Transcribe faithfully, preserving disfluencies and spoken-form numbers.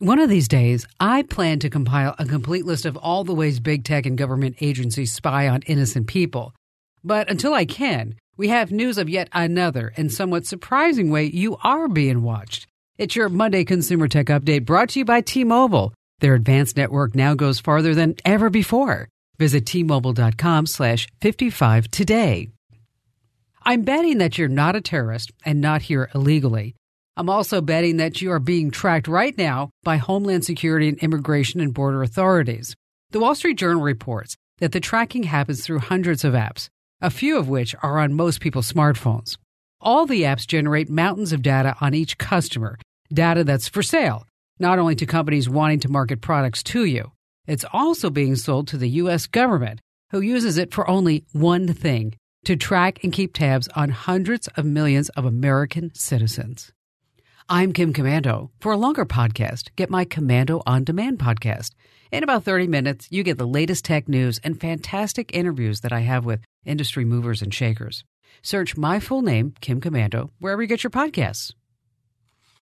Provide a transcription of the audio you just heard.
One of these days, I plan to compile a complete list of all the ways big tech and government agencies spy on innocent people. But until I can, we have news of yet another and somewhat surprising way you are being watched. It's your Monday Consumer Tech Update brought to you by T-Mobile. Their advanced network now goes farther than ever before. Visit T-Mobile.com slash 55 today. I'm betting that you're not a terrorist and not here illegally. I'm also betting that you are being tracked right now by Homeland Security and Immigration and Border Authorities. The Wall Street Journal reports that the tracking happens through hundreds of apps, a few of which are on most people's smartphones. All the apps generate mountains of data on each customer, data that's for sale, not only to companies wanting to market products to you. It's also being sold to the U S government, who uses it for only one thing, to track and keep tabs on hundreds of millions of American citizens. I'm Kim Komando. For a longer podcast, get my Komando On Demand podcast. In about thirty minutes, you get the latest tech news and fantastic interviews that I have with industry movers and shakers. Search my full name, Kim Komando, wherever you get your podcasts.